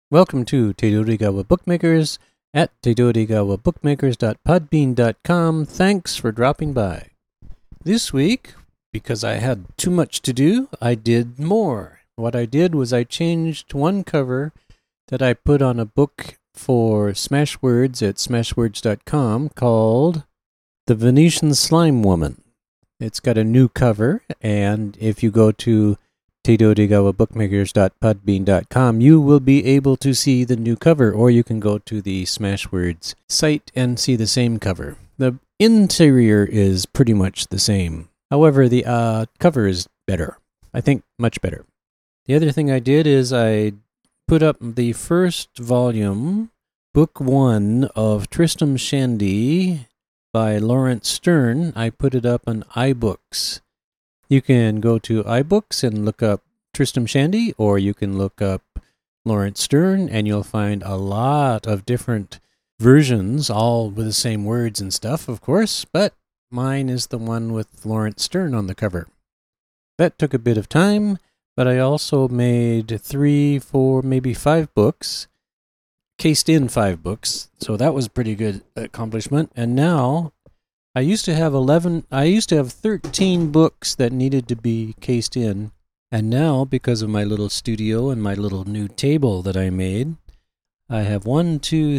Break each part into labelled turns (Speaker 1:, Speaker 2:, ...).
Speaker 1: Welcome to Tedodegawa Bookmakers at tedodegawabookmakers.podbean.com. Thanks for dropping by. This week, because I had too much to do, I did more. What I did was I changed one cover that I put on a book for Smashwords at smashwords.com called The Venetian Slime Woman. It's got a new cover, and if you go to tedodegawabookmakers.podbean.com, you will be able to see the new cover, or you can go to the Smashwords site and see the same cover. The interior is pretty much the same. However, the cover is better. I think much better. The other thing I did is I put up the first volume, Book 1 of Tristram Shandy by Lawrence Stern. I put it up on iBooks. You can go to iBooks and look up Tristram Shandy, or you can look up Lawrence Stern, and you'll find a lot of different versions, all with the same words and stuff, of course, but mine is the one with Lawrence Stern on the cover. That took a bit of time, but I also made 3, 4, maybe 5 books, cased in 5 books, so that was a pretty good accomplishment, and now I used to have 13 books that needed to be cased in, and now, because of my little studio and my little new table that I made, I have 5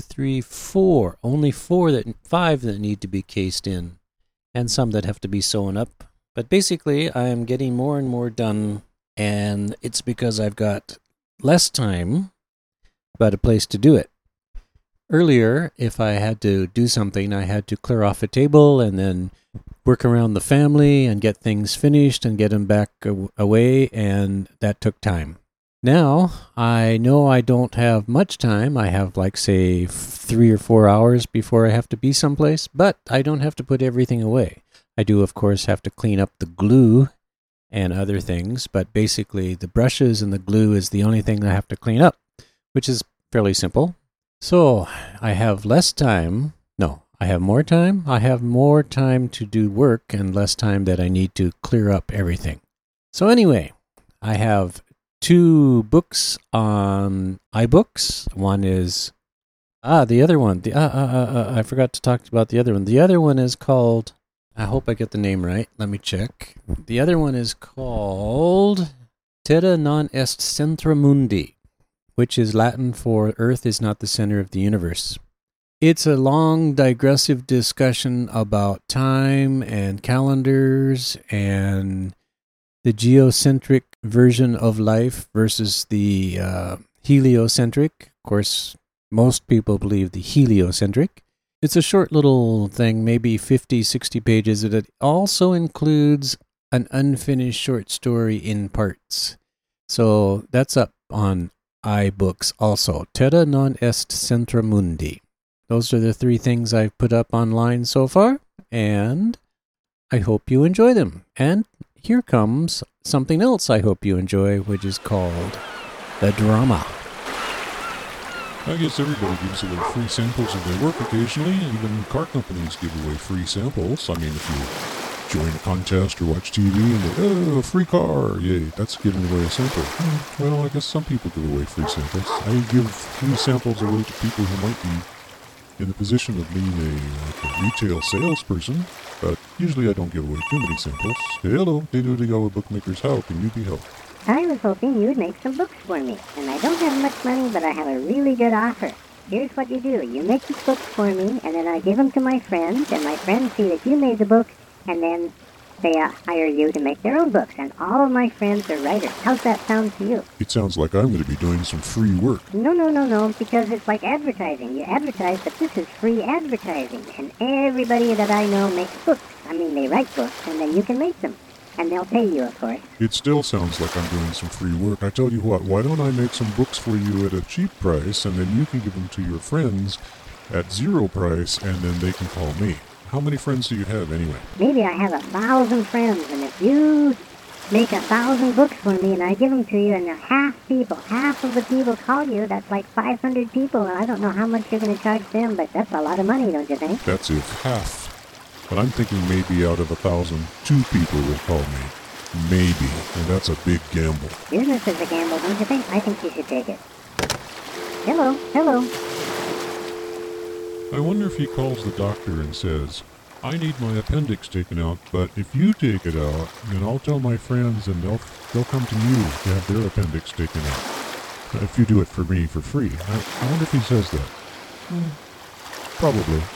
Speaker 1: that need to be cased in, and some that have to be sewn up. But basically, I am getting more and more done, and it's because I've got less time, but a place to do it. Earlier, if I had to do something, I had to clear off a table and then work around the family and get things finished and get them back away, and that took time. Now, I know I don't have much time. I have, say, 3 or 4 hours before I have to be someplace, but I don't have to put everything away. I do, of course, have to clean up the glue and other things, but basically the brushes and the glue is the only thing I have to clean up, which is fairly simple. So, I have less time. No, I have more time. I have more time to do work and less time that I need to clear up everything. So anyway, I have 2 books on iBooks. One is, the other one. I forgot to talk about the other one. The other one is called, I hope I get the name right. Let me check. The other one is called Terra non est centra mundi, which is Latin for Earth is not the center of the universe. It's a long, digressive discussion about time and calendars and the geocentric version of life versus the heliocentric. Of course, most people believe the heliocentric. It's a short little thing, maybe 50, 60 pages, but it also includes an unfinished short story in parts. So that's up on iBooks also. Terra non est centra mundi. Those are the 3 things I've put up online so far, and I hope you enjoy them. And here comes something else I hope you enjoy, which is called The Drama.
Speaker 2: I guess everybody gives away free samples of their work occasionally. Even car companies give away free samples. I mean, if you join a contest or watch TV and a free car, yay, that's giving away a sample. Well, I guess some people give away free samples. I give free samples away to people who might be in the position of being a retail salesperson, but usually I don't give away too many samples. Hello, Tedodegawa Bookmakers, how can you be helped?
Speaker 3: I was hoping you would make some books for me, and I don't have much money, but I have a really good offer. Here's what you do. You make these books for me, and then I give them to my friends, and my friends see that you made the book, and then they hire you to make their own books, and all of my friends are writers. How's that sound to you?
Speaker 2: It sounds like I'm going to be doing some free work.
Speaker 3: No, because it's like advertising. You advertise, but this is free advertising, and everybody that I know makes books. I mean, they write books, and then you can make them. And they'll pay you, of course.
Speaker 2: It still sounds like I'm doing some free work. I tell you what, why don't I make some books for you at a cheap price, and then you can give them to your friends at 0 price, and then they can call me. How many friends do you have, anyway?
Speaker 3: Maybe I have 1,000 friends, and if you make 1,000 books for me, and I give them to you, and half of the people call you, that's like 500 people, and I don't know how much you're going to charge them, but that's a lot of money, don't you think?
Speaker 2: That's if half. But I'm thinking maybe out of 1,000, 2 people will call me. Maybe. And that's a big gamble.
Speaker 3: Business is a gamble, don't you think? I think you should take it. Hello, hello.
Speaker 2: I wonder if he calls the doctor and says, I need my appendix taken out, but if you take it out, then I'll tell my friends and they'll come to you to have their appendix taken out. If you do it for me for free. I wonder if he says that. Probably.